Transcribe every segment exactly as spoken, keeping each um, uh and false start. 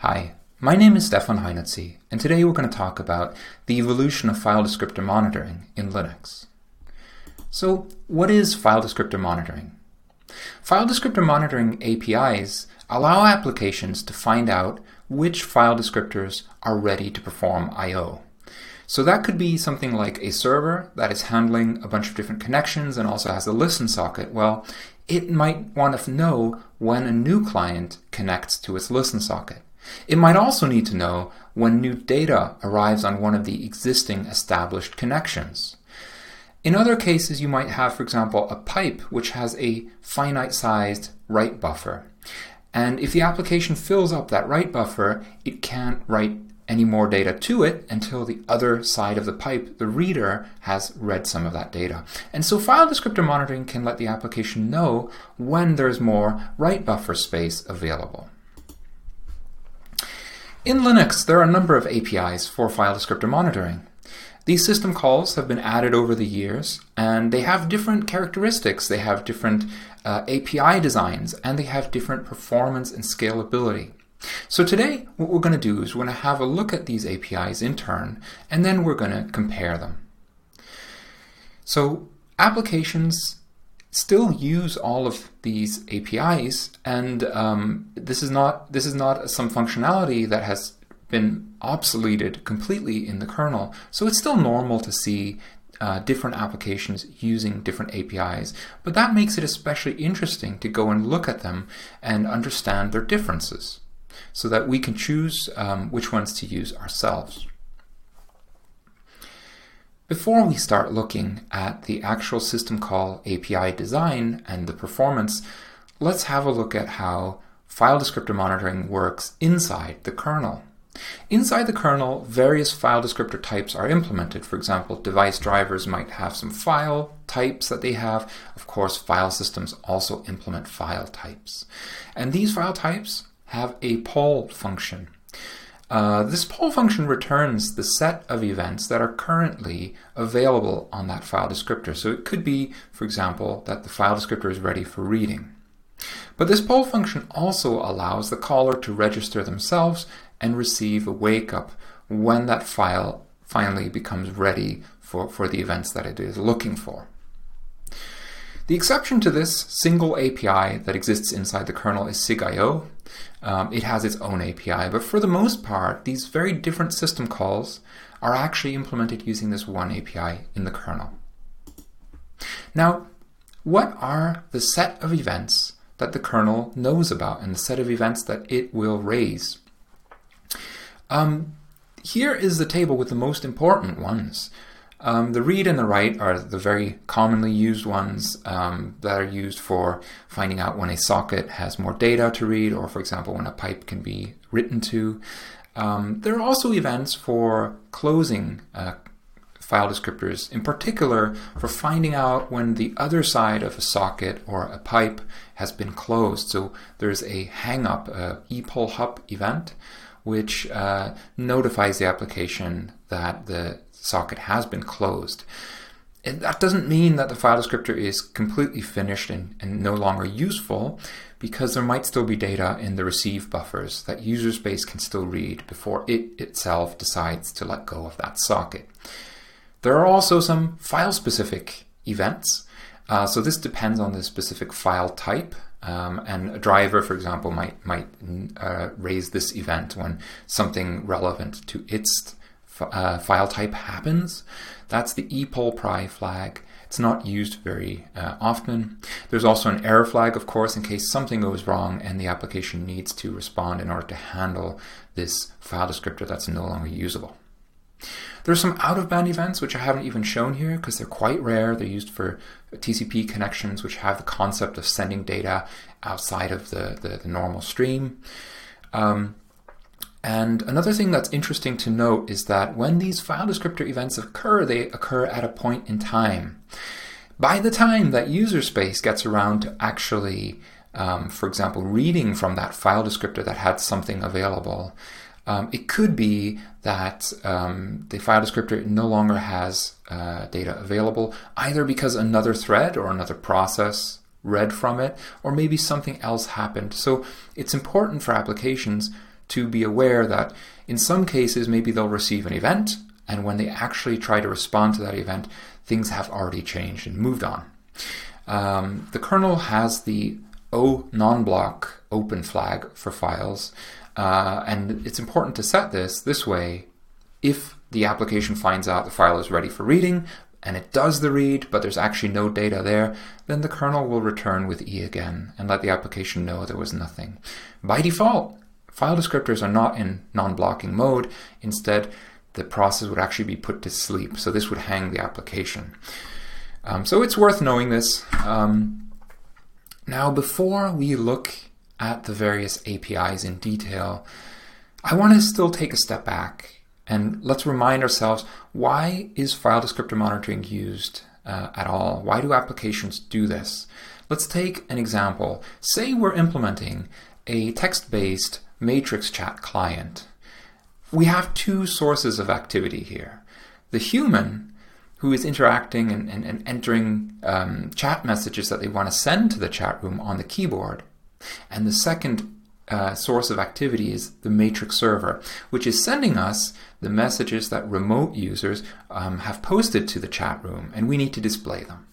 Hi, my name is Stefan Heinetzi, and today we're going to talk about the evolution of file descriptor monitoring in Linux. So, what is file descriptor monitoring? File descriptor monitoring A P Is allow applications to find out which file descriptors are ready to perform I O. So that could be something like a server that is handling a bunch of different connections and also has a listen socket. Well, it might want to know when a new client connects to its listen socket. It might also need to know when new data arrives on one of the existing established connections. In other cases, you might have, for example, a pipe which has a finite-sized write buffer. And if the application fills up that write buffer, it can't write any more data to it until the other side of the pipe, the reader, has read some of that data. And so file descriptor monitoring can let the application know when there's more write buffer space available. In Linux, there are a number of A P Is for file descriptor monitoring. These system calls have been added over the years, and they have different characteristics. They have different uh, A P I designs, and they have different performance and scalability. So today, what we're going to do is we're going to have a look at these A P Is in turn, and then we're going to compare them. So applications still use all of these A P Is, and um, this is not this is not some functionality that has been obsoleted completely in the kernel. So it's still normal to see uh, different applications using different A P Is, but that makes it especially interesting to go and look at them and understand their differences, so that we can choose um, which ones to use ourselves. Before we start looking at the actual system call A P I design and the performance, let's have a look at how file descriptor monitoring works inside the kernel. Inside the kernel, various file descriptor types are implemented. For example, device drivers might have some file types that they have. Of course, file systems also implement file types. And these file types have a poll function. Uh, this poll function returns the set of events that are currently available on that file descriptor. So it could be, for example, that the file descriptor is ready for reading. But this poll function also allows the caller to register themselves and receive a wake-up when that file finally becomes ready for, for the events that it is looking for. The exception to this single A P I that exists inside the kernel is sig I O. Um, it has its own A P I, but for the most part, these very different system calls are actually implemented using this one A P I in the kernel. Now, what are the set of events that the kernel knows about and the set of events that it will raise? Um, here is the table with the most important ones. Um, the read and the write are the very commonly used ones um, that are used for finding out when a socket has more data to read, or for example when a pipe can be written to. Um, there are also events for closing uh, file descriptors, in particular for finding out when the other side of a socket or a pipe has been closed. So there's a hang-up, a epoll-hup event, which uh, notifies the application that the socket has been closed. And that doesn't mean that the file descriptor is completely finished and, and no longer useful, because there might still be data in the receive buffers that user space can still read before it itself decides to let go of that socket. There are also some file-specific events. Uh, so this depends on the specific file type. Um, and a driver, for example, might, might uh, raise this event when something relevant to its Uh, file type happens. That's the epoll-pry flag. It's not used very uh, often. There's also an error flag, of course, in case something goes wrong and the application needs to respond in order to handle this file descriptor that's no longer usable. There's some out-of-band events, which I haven't even shown here because they're quite rare. They're used for T C P connections, which have the concept of sending data outside of the, the, the normal stream. Um, And another thing that's interesting to note is that when these file descriptor events occur, they occur at a point in time. By the time that user space gets around to actually, um, for example, reading from that file descriptor that had something available, um, it could be that um, the file descriptor no longer has uh, data available, either because another thread or another process read from it, or maybe something else happened. So it's important for applications to be aware that in some cases maybe they'll receive an event, and when they actually try to respond to that event, things have already changed and moved on. Um, the kernel has the O non-block open flag for files, uh, and it's important to set this this way. If the application finds out the file is ready for reading, and it does the read, but there's actually no data there, then the kernel will return with E again and let the application know there was nothing. By default, file descriptors are not in non-blocking mode. Instead, the process would actually be put to sleep, so this would hang the application. Um, so it's worth knowing this. Um, now, before we look at the various A P Is in detail, I want to still take a step back and let's remind ourselves, why is file descriptor monitoring used uh, at all? Why do applications do this? Let's take an example. Say we're implementing a text-based matrix chat client. We have two sources of activity here. The human, who is interacting and, and, and entering um, chat messages that they want to send to the chat room on the keyboard. And the second uh, source of activity is the matrix server, which is sending us the messages that remote users um, have posted to the chat room, and we need to display them.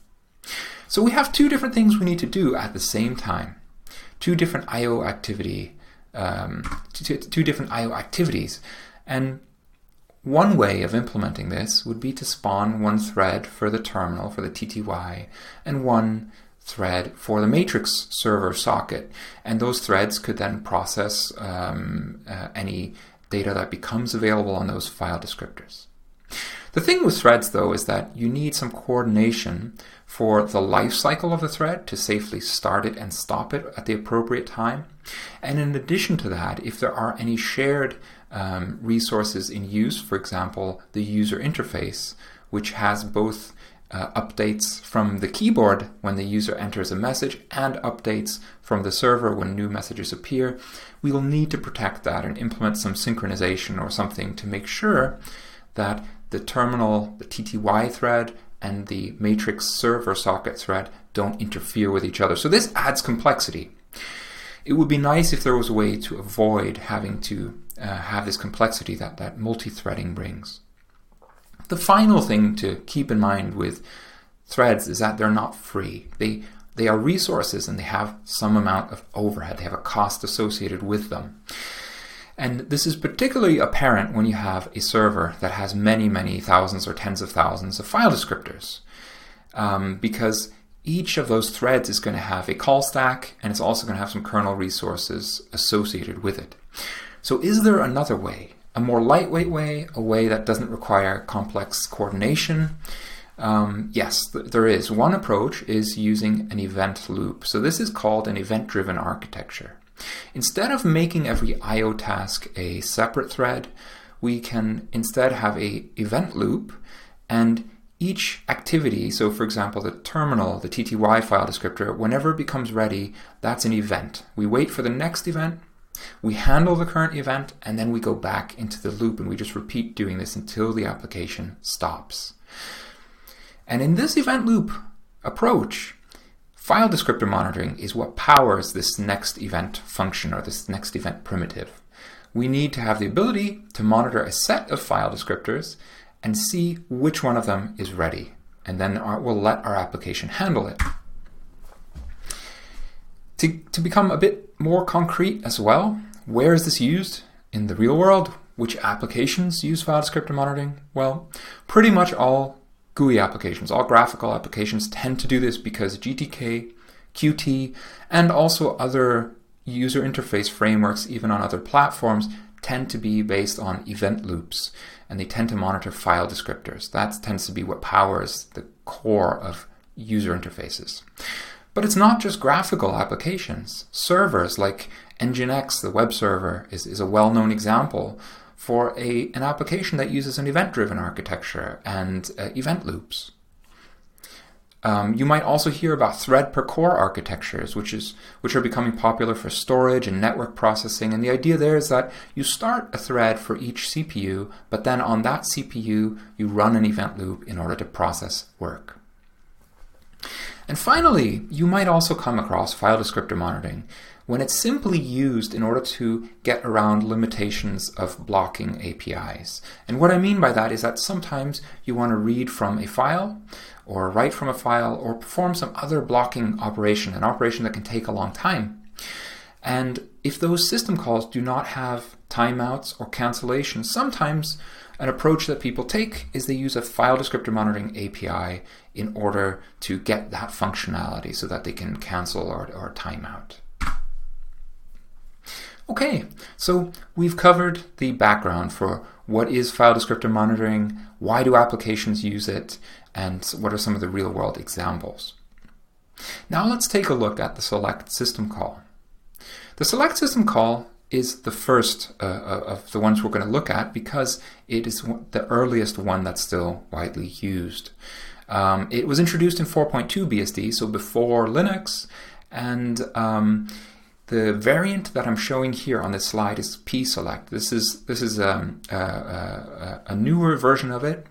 So we have two different things we need to do at the same time. Two different I O activity, um, two, two different I O activities. And one way of implementing this would be to spawn one thread for the terminal, for the T T Y, and one thread for the matrix server socket. And those threads could then process um, uh, any data that becomes available on those file descriptors. The thing with threads, though, is that you need some coordination for the life cycle of the thread to safely start it and stop it at the appropriate time. And in addition to that, if there are any shared um, resources in use, for example, the user interface, which has both uh, updates from the keyboard when the user enters a message and updates from the server when new messages appear, we will need to protect that and implement some synchronization or something to make sure that the terminal, the T T Y thread, and the matrix server socket thread don't interfere with each other. So this adds complexity. It would be nice if there was a way to avoid having to uh, have this complexity that, that multi-threading brings. The final thing to keep in mind with threads is that they're not free. They, they are resources and they have some amount of overhead. They have a cost associated with them. And this is particularly apparent when you have a server that has many, many thousands or tens of thousands of file descriptors, um, because each of those threads is going to have a call stack, and it's also going to have some kernel resources associated with it. So is there another way, a more lightweight way, a way that doesn't require complex coordination? Um, yes, th there is. One approach is using an event loop. So this is called an event-driven architecture. Instead of making every I O task a separate thread, we can instead have a event loop, and each activity, so for example the terminal, the T T Y file descriptor, whenever it becomes ready, that's an event. We wait for the next event, we handle the current event, and then we go back into the loop and we just repeat doing this until the application stops. And in this event loop approach, file descriptor monitoring is what powers this next event function or this next event primitive. We need to have the ability to monitor a set of file descriptors and see which one of them is ready, and then our, we'll let our application handle it. To, to become a bit more concrete as well, where is this used in the real world? Which applications use file descriptor monitoring? Well, pretty much all G U I applications, all graphical applications tend to do this because G T K, Qt, and also other user interface frameworks, even on other platforms, tend to be based on event loops, and they tend to monitor file descriptors. That tends to be what powers the core of user interfaces. But it's not just graphical applications. Servers like Nginx, the web server, is, is a well-known example for a, an application that uses an event-driven architecture and uh, event loops. Um, you might also hear about thread per core architectures, which is which are becoming popular for storage and network processing. And the idea there is that you start a thread for each C P U, but then on that C P U, you run an event loop in order to process work. And finally, you might also come across file descriptor monitoring when it's simply used in order to get around limitations of blocking A P Is. And what I mean by that is that sometimes you want to read from a file or write from a file or perform some other blocking operation, an operation that can take a long time. And if those system calls do not have timeouts or cancellations, sometimes an approach that people take is they use a file descriptor monitoring A P I in order to get that functionality so that they can cancel or, or timeout. Okay, so we've covered the background for what is file descriptor monitoring, why do applications use it, and what are some of the real-world examples. Now let's take a look at the select system call. The select system call is the first uh, of the ones we're going to look at because it is the earliest one that's still widely used. Um, it was introduced in four point two B S D, so before Linux, and um, the variant that I'm showing here on this slide is pselect. This is this is um, a, a, a newer version of it.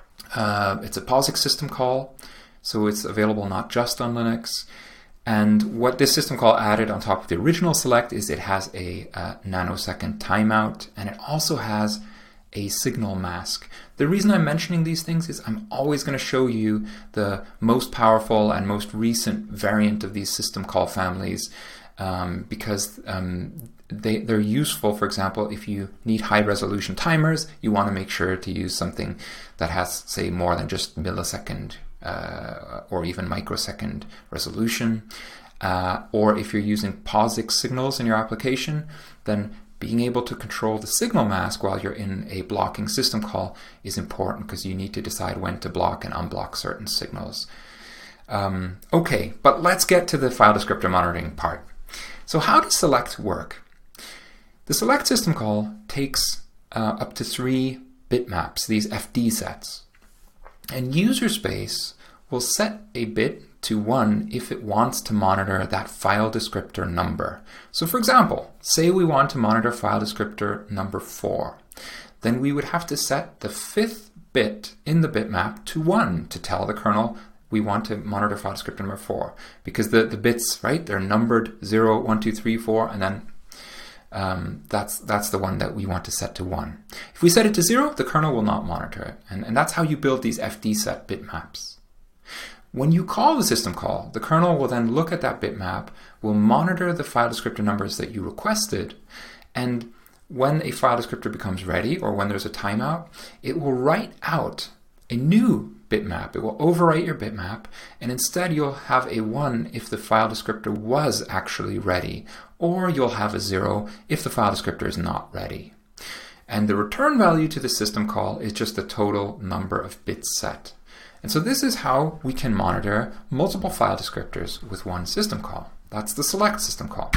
Uh, it's a POSIX system call, so it's available not just on Linux. And what this system call added on top of the original select is it has a, a nanosecond timeout, and it also has a signal mask. The reason I'm mentioning these things is I'm always going to show you the most powerful and most recent variant of these system call families um, because um, they, they're useful. For example, if you need high resolution timers, you want to make sure to use something that has, say, more than just millisecond Uh, or even microsecond resolution. Uh, or if you're using POSIX signals in your application, then being able to control the signal mask while you're in a blocking system call is important because you need to decide when to block and unblock certain signals. Um, okay, but let's get to the file descriptor monitoring part. So how does select work? The select system call takes uh, up to three bitmaps, these F D sets. And user space will set a bit to one if it wants to monitor that file descriptor number. So for example, say we want to monitor file descriptor number four. Then we would have to set the fifth bit in the bitmap to one to tell the kernel we want to monitor file descriptor number four. Because the, the bits, right, they're numbered zero, one, two, three, four, and then Um, that's that's the one that we want to set to one. If we set it to zero, the kernel will not monitor it. And, and that's how you build these F D set bitmaps. When you call the system call, the kernel will then look at that bitmap, will monitor the file descriptor numbers that you requested, and when a file descriptor becomes ready or when there's a timeout, it will write out a new bitmap. It will overwrite your bitmap, and instead you'll have a one if the file descriptor was actually ready, or you'll have a zero if the file descriptor is not ready. And the return value to the system call is just the total number of bits set. And so this is how we can monitor multiple file descriptors with one system call. That's the select system call.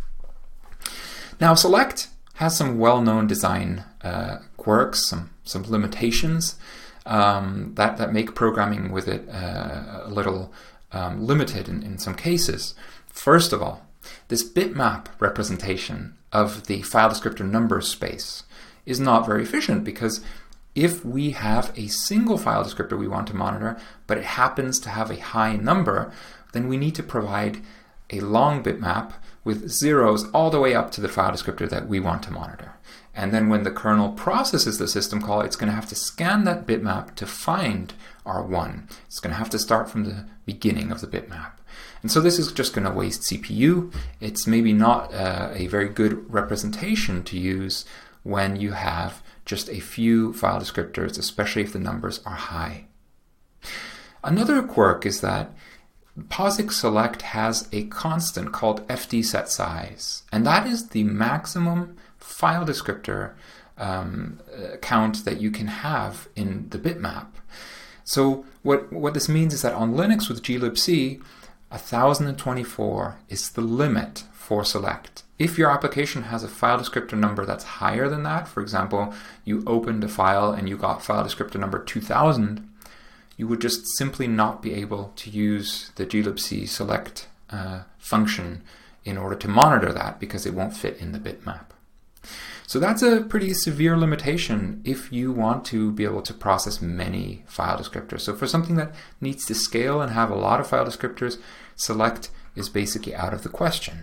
Now select has some well-known design uh, quirks, some, some limitations um, that, that make programming with it uh, a little um, limited in, in some cases. First of all, this bitmap representation of the file descriptor number space is not very efficient because if we have a single file descriptor we want to monitor, but it happens to have a high number, then we need to provide a long bitmap with zeros all the way up to the file descriptor that we want to monitor. And then when the kernel processes the system call, it's going to have to scan that bitmap to find our one. It's going to have to start from the beginning of the bitmap. And so this is just going to waste C P U. It's maybe not uh, a very good representation to use when you have just a few file descriptors, especially if the numbers are high. Another quirk is that POSIX select has a constant called F D set size, and that is the maximum file descriptor um, count that you can have in the bitmap. So what, what this means is that on Linux with glibc, one thousand twenty-four is the limit for select. If your application has a file descriptor number that's higher than that, for example, you opened a file and you got file descriptor number two thousand, you would just simply not be able to use the glibc select uh, function in order to monitor that because it won't fit in the bitmap. So that's a pretty severe limitation if you want to be able to process many file descriptors. So for something that needs to scale and have a lot of file descriptors, select is basically out of the question.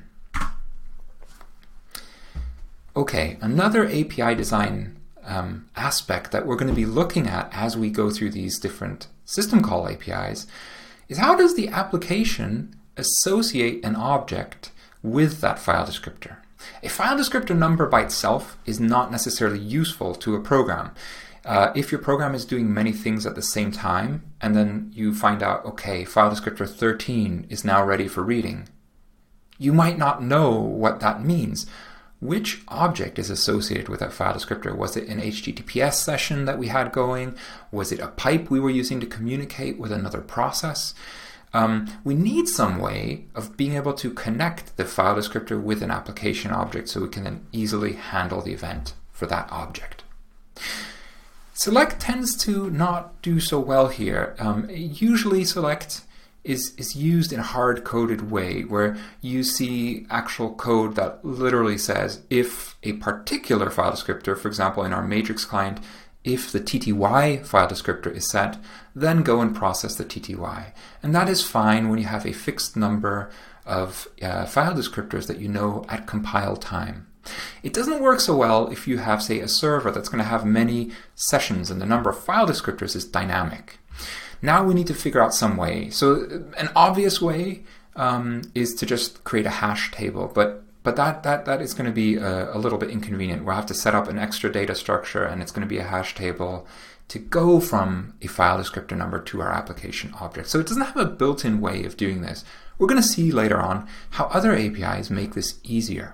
Okay, another A P I design um, aspect that we're going to be looking at as we go through these different system call A P Is is how does the application associate an object with that file descriptor? A file descriptor number by itself is not necessarily useful to a program. Uh, if your program is doing many things at the same time, and then you find out, okay, file descriptor thirteen is now ready for reading, you might not know what that means. Which object is associated with that file descriptor? Was it an H T T P S session that we had going? Was it a pipe we were using to communicate with another process? Um, we need some way of being able to connect the file descriptor with an application object so we can then easily handle the event for that object. Select tends to not do so well here. Um, usually select is, is used in a hard-coded way where you see actual code that literally says if a particular file descriptor, for example in our matrix client, if the T T Y file descriptor is set, then go and process the T T Y. And that is fine when you have a fixed number of uh, file descriptors that you know at compile time. It doesn't work so well if you have, say, a server that's going to have many sessions and the number of file descriptors is dynamic. Now we need to figure out some way. So an obvious way um, is to just create a hash table, but But that, that, that is going to be a, a little bit inconvenient. We'll have to set up an extra data structure and it's going to be a hash table to go from a file descriptor number to our application object. So it doesn't have a built-in way of doing this. We're going to see later on how other A P Is make this easier.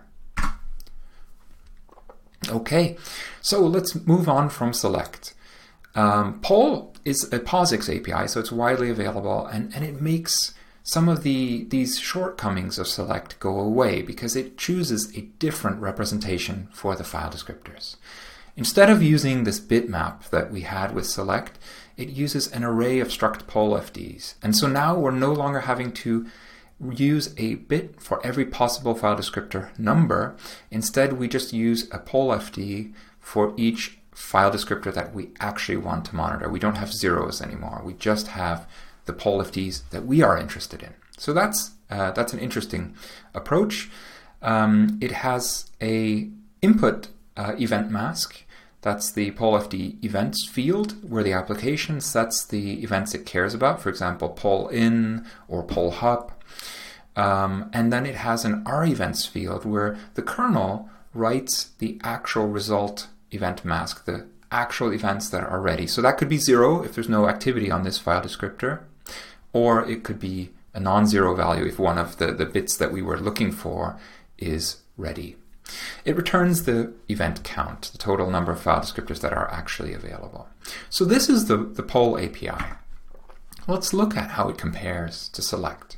Okay, so let's move on from select. Um, poll is a POSIX A P I, so it's widely available, and, and it makes some of the these shortcomings of select go away because it chooses a different representation for the file descriptors. Instead of using this bitmap that we had with select, it uses an array of struct poll F Ds. And so now we're no longer having to use a bit for every possible file descriptor number. Instead, we just use a poll F D for each file descriptor that we actually want to monitor. We don't have zeros anymore. We just have the poll F Ds that we are interested in. So that's uh, that's an interesting approach. Um, it has a input uh, event mask. That's the poll F D events field where the application sets the events it cares about. For example, poll in or poll hop. Um, and then it has an R events field where the kernel writes the actual result event mask, the actual events that are ready. So that could be zero if there's no activity on this file descriptor, or it could be a non-zero value if one of the, the bits that we were looking for is ready. It returns the event count, the total number of file descriptors that are actually available. So this is the, the poll A P I. Let's look at how it compares to select.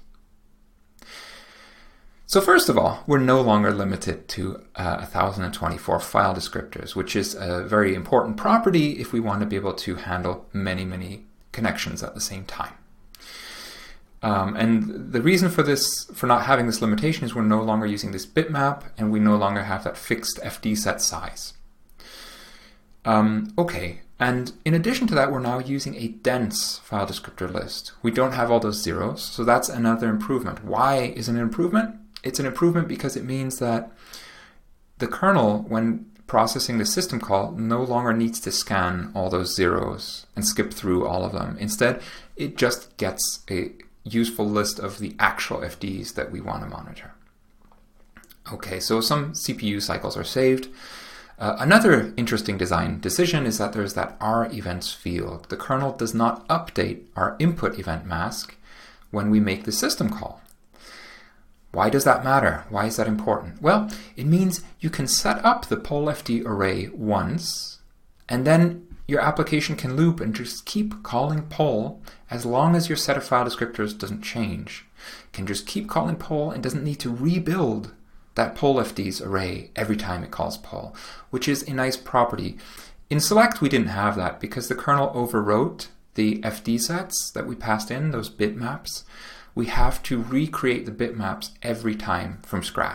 So first of all, we're no longer limited to uh, one thousand twenty-four file descriptors, which is a very important property if we want to be able to handle many, many connections at the same time. Um, and the reason for this, for not having this limitation, is we're no longer using this bitmap and we no longer have that fixed F D set size. Um, okay, and in addition to that, we're now using a dense file descriptor list. We don't have all those zeros, so that's another improvement. Why is it an improvement? It's an improvement because it means that the kernel, when processing the system call, no longer needs to scan all those zeros and skip through all of them. Instead, it just gets a useful list of the actual F Ds that we want to monitor. Okay, so some C P U cycles are saved. Uh, another interesting design decision is that there's that R events field. The kernel does not update our input event mask when we make the system call. Why does that matter? Why is that important? Well, it means you can set up the poll F D array once, and then your application can loop and just keep calling poll as long as your set of file descriptors doesn't change. It can just keep calling poll and doesn't need to rebuild that poll F Ds array every time it calls poll, which is a nice property. In select, we didn't have that because the kernel overwrote the F D sets that we passed in, those bitmaps. We have to recreate the bitmaps every time from scratch.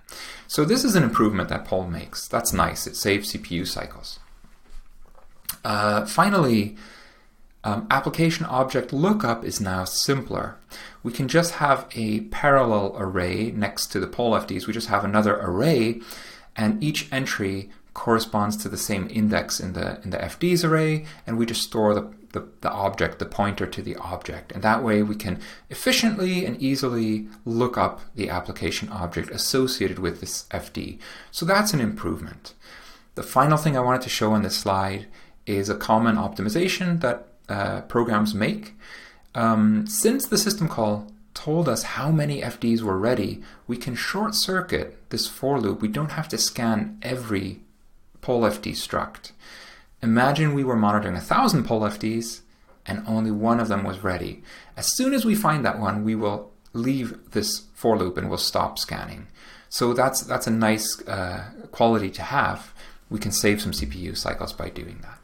So this is an improvement that Paul makes. That's nice. It saves C P U cycles. Uh, finally, um, application object lookup is now simpler. We can just have a parallel array next to the poll F Ds. We just have another array, and each entry corresponds to the same index in the in the F Ds array, and we just store the, the, the object, the pointer to the object. And that way we can efficiently and easily look up the application object associated with this F D. So that's an improvement. The final thing I wanted to show on this slide is a common optimization that uh, programs make. Um, since the system call told us how many F Ds were ready, we can short circuit this for loop. We don't have to scan every poll F D struct. Imagine we were monitoring a thousand poll F Ds and only one of them was ready. As soon as we find that one, we will leave this for loop and we'll stop scanning. So that's that's a nice uh, quality to have. We can save some C P U cycles by doing that.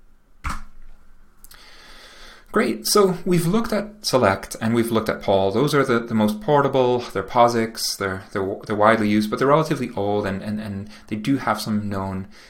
Great, so we've looked at Select and we've looked at Paul. Those are the, the most portable, they're POSIX, they're, they're, they're widely used, but they're relatively old and, and, and they do have some known